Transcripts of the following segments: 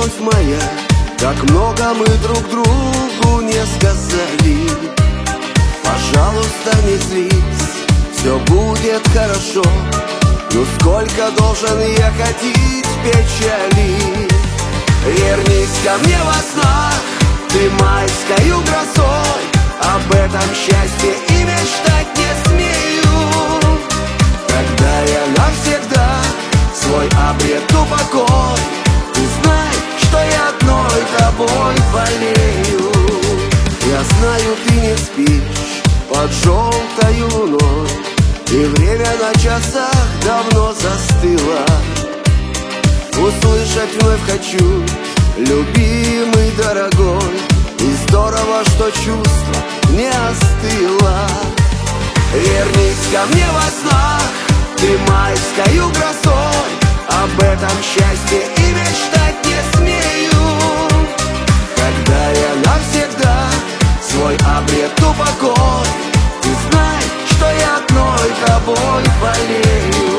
любовь моя, как много мы друг другу не сказали. Пожалуйста, не злись, все будет хорошо. Ну сколько должен я ходить печали? Вернись ко мне во снах, ты майскою грозой. Об этом счастье и мечтать не смею. Когда я навсегда свой обрету покой, ты знай, что я одной тобой болею. Я знаю, ты не спишь под желтою луной, и время на часах давно застыло. Услышать вновь хочу, любимый, дорогой, и здорово, что чувство не остыло. Вернись ко мне во снах, ты майскою грозой. Об этом счастье и мечтать не смею. Когда я навсегда свой обрету покой, ты знай, что я одной тобой болею.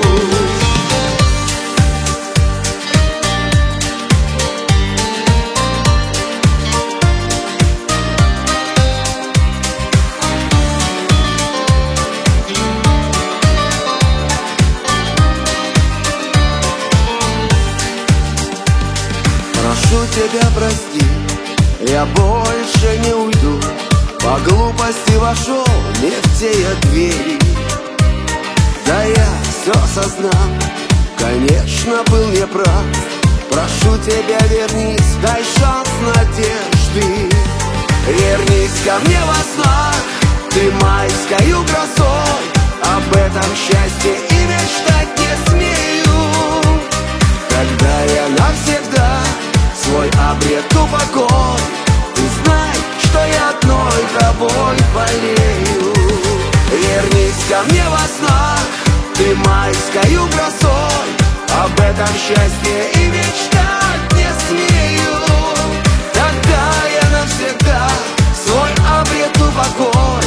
Прошу тебя, прости, я больше не уйду. По глупости вошел не в те я двери. Да я все осознал, конечно, был неправ. Прошу тебя, вернись, дай шанс надежды. Вернись ко мне во снах, ты майскою грозой. Об этом счастье и мечтать не смею. Когда я навсегда свой обрету покой, ты знай, что я одной тобой болею. Вернись ко мне во снах, ты майскою грозой. Об этом счастье и мечтать не смею. Тогда я навсегда свой обрету покой,